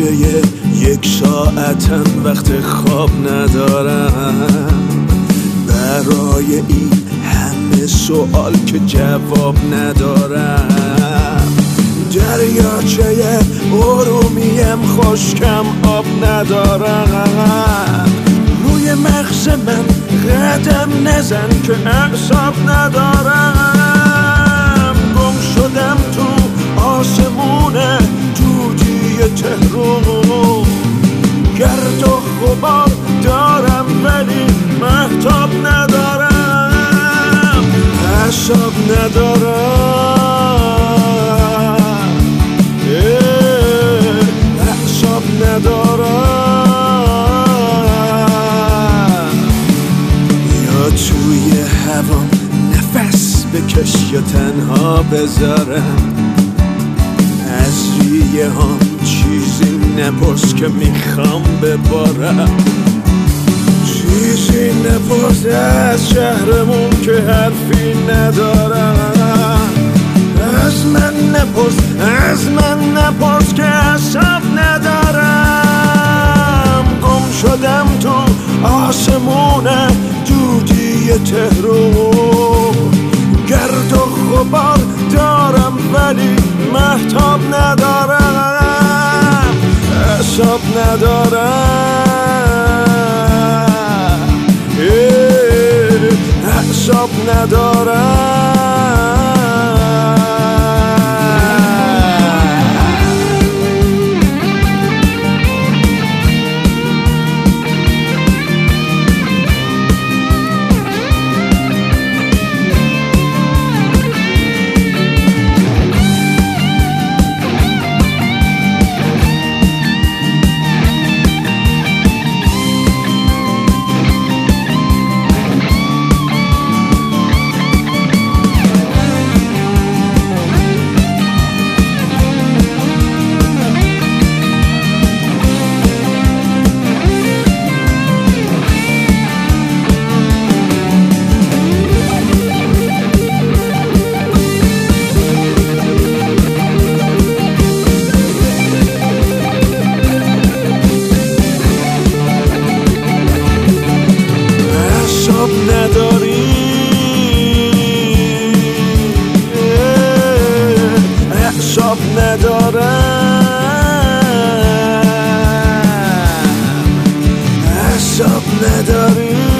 یک ساعتم وقت خواب ندارم برای این همه سوال که جواب ندارم. دریاچه ارومیم خشکم آب ندارم. روی مغز من قدم نزن که اعصاب ندارم. گم شدم تو آسمون دودی تهران. گرد و غبار دارم ولی مهتاب ندارم. اعصاب ندارم. اعصاب ندارم. یا توی هوام نفس بکش یا تنها بذارم. از ریه هم چیزی نپرس که میخوام ببارم. چیزی نپرس از شهرمون که حرفی ندارم. از من نپرس که حساب ندارم. گم شدم تو آسمون دودی تهران. گرد و غبار دارم ولی مهتاب ندارم. اعصاب ندارم. اعصاب ندارم. اعصاب ندارم. اعصاب نداری.